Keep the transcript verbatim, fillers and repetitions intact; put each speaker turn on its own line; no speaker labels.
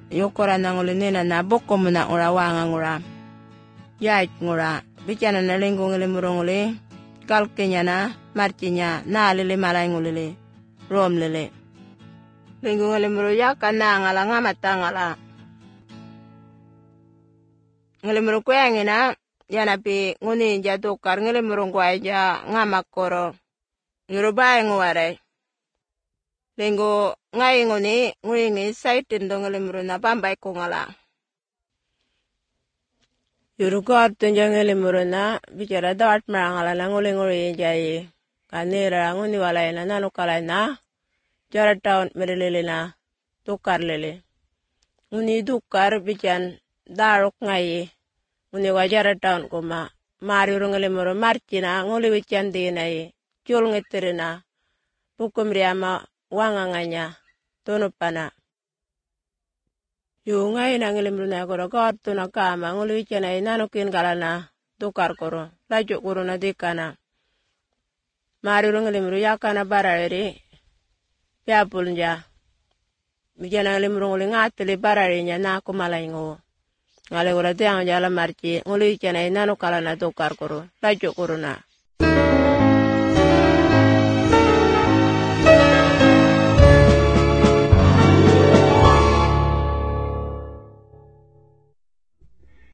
yokora na nguli nena na boko muna ura wanga ngura. Yait ngura, bichana na lengo nguli murunguli, kalkenya na, marchinya, na lili malay ngulili, rom lili. Lengo nguli muru yaka na ngala ngamata ngala. Nguli muru kuyangi na, yana pi nguni nja tukar nguli muru ngwa ja ngamakoro. Yoruba ngware. Lengo ngai nguni nguingi saitin do nguli muru na bambay ko ngala. Yorukar tunja nguli muru na bicara dawat marangala na nguli nguri jai. Kanira nguni walay na nanukalay na. Jara taon merilili na tukar lili. Nguni tukar bican darok ngai. Nguni wajara taon kuma. Mari nguli muru marchina nguli wican dinay. Chul ngitirina. Pukumriama wanganganya. Tunupana. Yu ngai na ngili muru na koro kartu na kama. Nguli wicanay nanukin kalana tukar koro. Lajuk koro na dikana. Mari ngili muru yakana barari. Piapul nja. Bijana ngili muru nguli ngatili barari nya na kumalay ngo. Ngali kura tiang jala marchi. Nguli wicanay nanukalana tukar koro. Lajuk koro na.